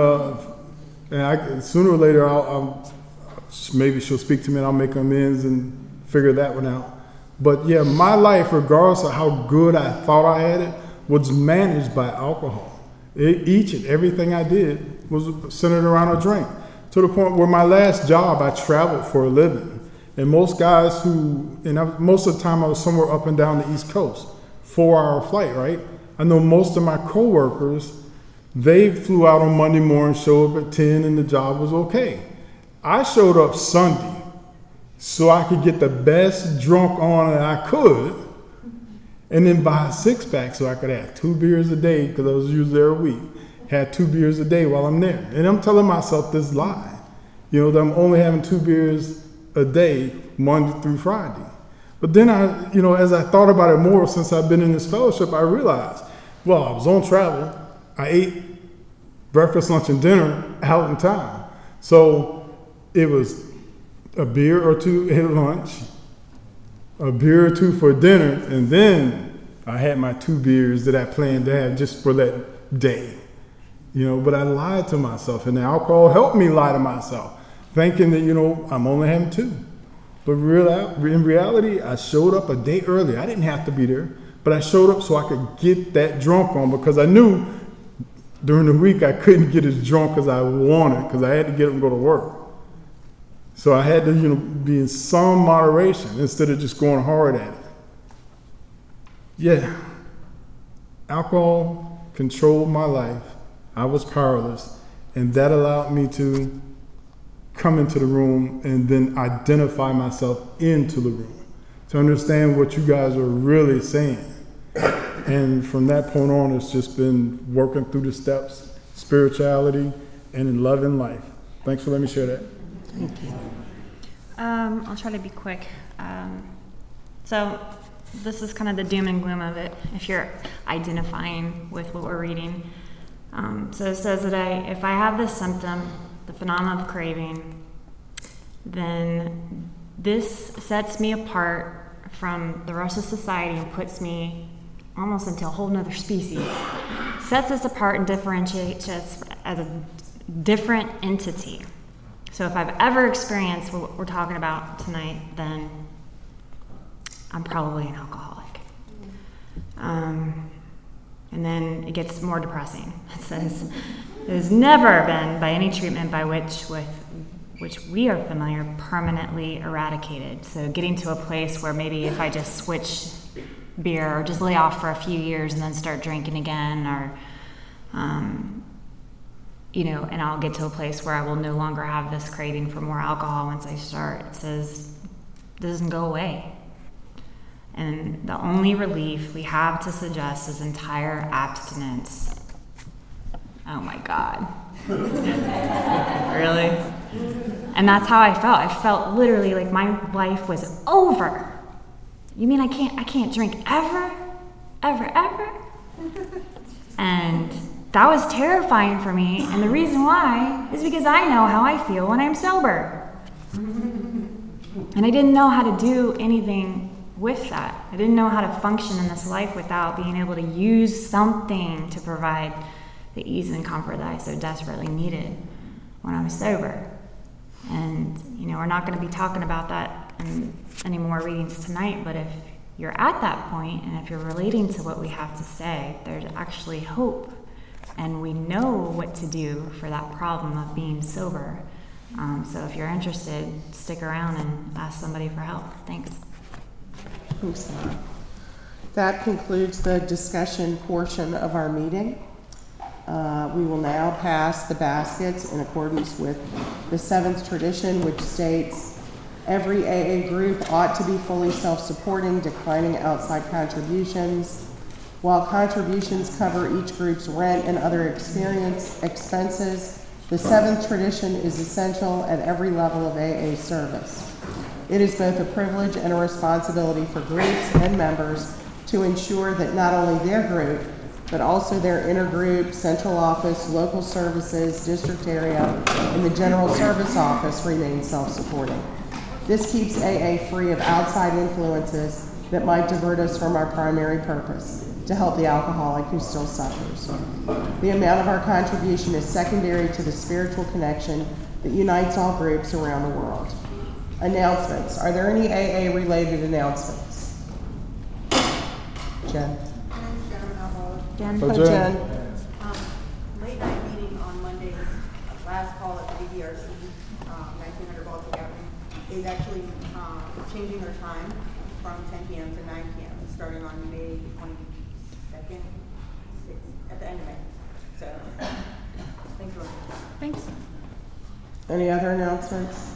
and sooner or later maybe she'll speak to me and I'll make amends and figure that one out. But yeah, my life, regardless of how good I thought I had it, was managed by alcohol. Each and everything I did was centered around a drink. To the point where my last job, I traveled for a living. And most guys most of the time I was somewhere up and down the East Coast, 4-hour flight, right? I know most of my coworkers, they flew out on Monday morning, showed up at 10, and the job was okay. I showed up Sunday so I could get the best drunk on that I could, and then buy a 6-pack so I could have 2 beers a day, because I was usually there a week. Had 2 beers a day while I'm there. And I'm telling myself this lie, that I'm only having 2 beers a day, Monday through Friday. But then as I thought about it more since I've been in this fellowship, I realized, well, I was on travel. I ate breakfast, lunch, and dinner out in town. So it was a beer or 2 at lunch, a beer or 2 for dinner, and then I had my 2 beers that I planned to have just for that day. But I lied to myself, and the alcohol helped me lie to myself, thinking that, I'm only having 2. But in reality, I showed up a day early. I didn't have to be there, but I showed up so I could get that drunk on, because I knew during the week I couldn't get as drunk as I wanted because I had to get up and go to work. So I had to, be in some moderation instead of just going hard at it. Yeah, alcohol controlled my life. I was powerless. And that allowed me to come into the room and then identify myself into the room, to understand what you guys are really saying. And from that point on, it's just been working through the steps, spirituality, and in loving life. Thanks for letting me share that. Thank you. I'll try to be quick. So this is kind of the doom and gloom of it, if you're identifying with what we're reading. So it says that if I have this symptom, the phenomenon of craving, then this sets me apart from the rest of society and puts me almost into a whole nother species. Sets us apart and differentiates us as a different entity. So if I've ever experienced what we're talking about tonight, then I'm probably an alcoholic. And then it gets more depressing. It says, it has never been by any treatment by which we are familiar permanently eradicated. So getting to a place where maybe if I just switch beer or just lay off for a few years and then start drinking again, or and I'll get to a place where I will no longer have this craving for more alcohol once I start. It says it doesn't go away. And the only relief we have to suggest is entire abstinence. Oh my God. Really? And that's how I felt. I felt literally like my life was over. You mean I can't drink ever? And that was terrifying for me. And the reason why is because I know how I feel when I'm sober. And I didn't know how to do anything with that. I didn't know how to function in this life without being able to use something to provide the ease and comfort that I so desperately needed when I was sober. And, we're not going to be talking about that in any more readings tonight, but if you're at that point and if you're relating to what we have to say, there's actually hope. And we know what to do for that problem of being sober. So if you're interested, stick around and ask somebody for help. Thanks. Thanks. That concludes the discussion portion of our meeting. We will now pass the baskets in accordance with the seventh tradition, which states every AA group ought to be fully self-supporting, declining outside contributions. While contributions cover each group's rent and other expenses, the seventh tradition is essential at every level of AA service. It is both a privilege and a responsibility for groups and members to ensure that not only their group, but also their intergroup, central office, local services, district area, and the general service office remain self-supporting. This keeps AA free of outside influences that might divert us from our primary purpose, to help the alcoholic who still suffers. The amount of our contribution is secondary to the spiritual connection that unites all groups around the world. Announcements. Are there any AA-related announcements? Jen. Jen. Oh, Hi, Jen. Jen. Late night meeting on Monday, last call at the DDRC, 1900 Baltic Avenue, is actually changing their time from 10 p.m. to 9 p.m. starting on May 22nd, at the end of May. So, thanks for listening. Thanks. Any other announcements?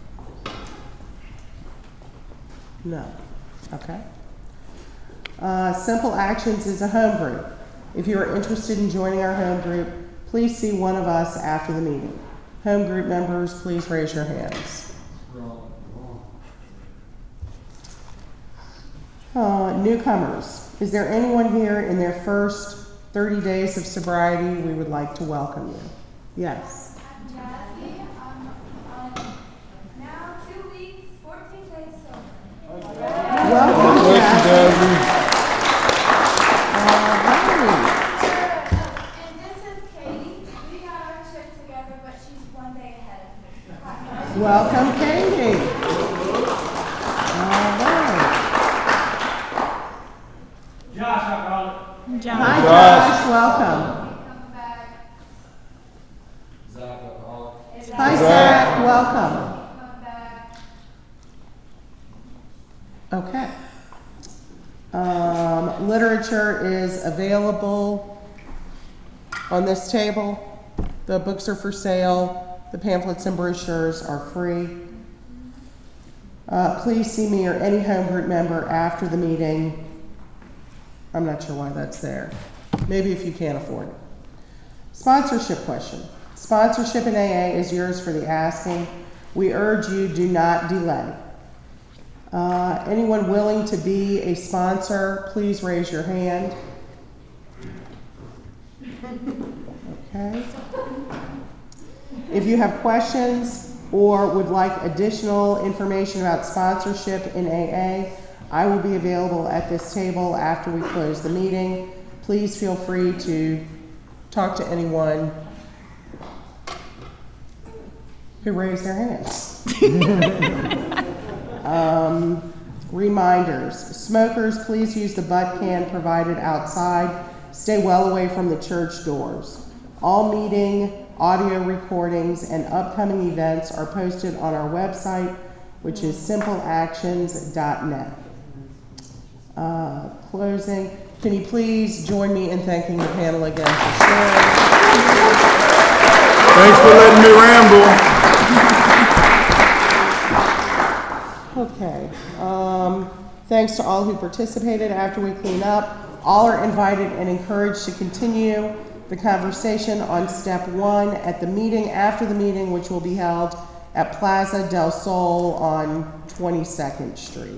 No. Okay. Simple Actions is a home group. If you are interested in joining our home group, please see one of us after the meeting. Home group members, please raise your hands. Newcomers. Is there anyone here in their first 30 days of sobriety? We would like to welcome you. Yes. I'm Jazzy. Now 2 weeks, 14 days sober. Welcome, Jazzy. And this is Katie. We got our trip together, but she's 1 day ahead of me. Welcome, Katie. All right. John. Hi, Josh. Welcome. Welcome back. Hi, Zach. Welcome. Welcome back. Okay. Literature is available on this table. The books are for sale. The pamphlets and brochures are free. Please see me or any home group member after the meeting. I'm not sure why that's there. Maybe if you can't afford it. Sponsorship question. Sponsorship in AA is yours for the asking. We urge you, do not delay. Anyone willing to be a sponsor, please raise your hand. Okay. If you have questions or would like additional information about sponsorship in AA, I will be available at this table after we close the meeting. Please feel free to talk to anyone who raised their hands. Reminders. Smokers, please use the butt can provided outside. Stay well away from the church doors. All meeting, audio recordings, and upcoming events are posted on our website, which is simpleactions.net. Closing. Can you please join me in thanking the panel again for sharing? Thanks for letting me ramble. Okay. Thanks to all who participated. After we clean up, all are invited and encouraged to continue the conversation on step 1 at the meeting after the meeting, which will be held at Plaza del Sol on 22nd Street.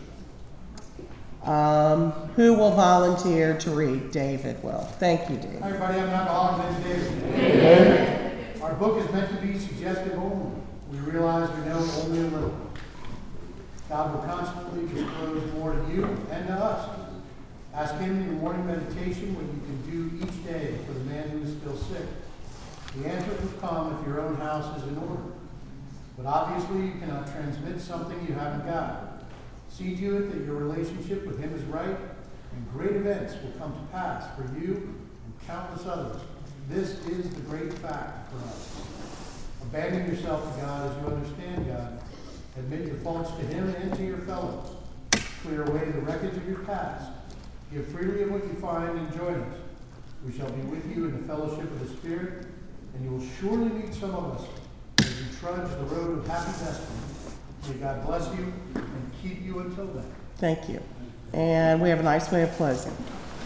Who will volunteer to read? David will. Thank you, David. Hi everybody, I'm not Oliver, David. Our book is meant to be suggestive only. We realize we know only a little. God will constantly disclose more to you and to us. Ask Him in your morning meditation what you can do each day for the man who is still sick. The answer will come if your own house is in order. But obviously you cannot transmit something you haven't got. See to it that your relationship with Him is right, and great events will come to pass for you and countless others. This is the great fact for us. Abandon yourself to God as you understand God. Admit your faults to Him and to your fellows. Clear away the wreckage of your past. Give freely of what you find and join us. We shall be with you in the fellowship of the Spirit, and you will surely meet some of us as you trudge the road of happy destiny. May God bless you and keep you until then. Thank you. And we have a nice way of closing.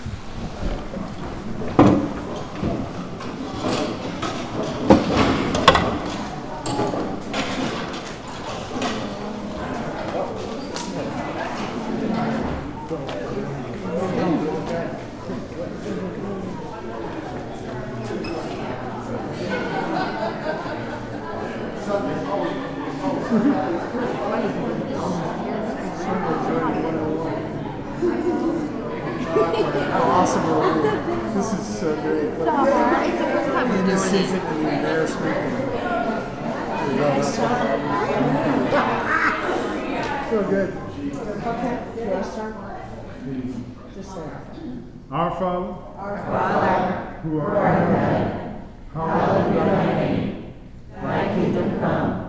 This is so great. In this season, and the embarrassment. So good. Okay, you want to start? Just say it. Our Father, Father, who art in heaven, hallowed be thy name. Thy kingdom come.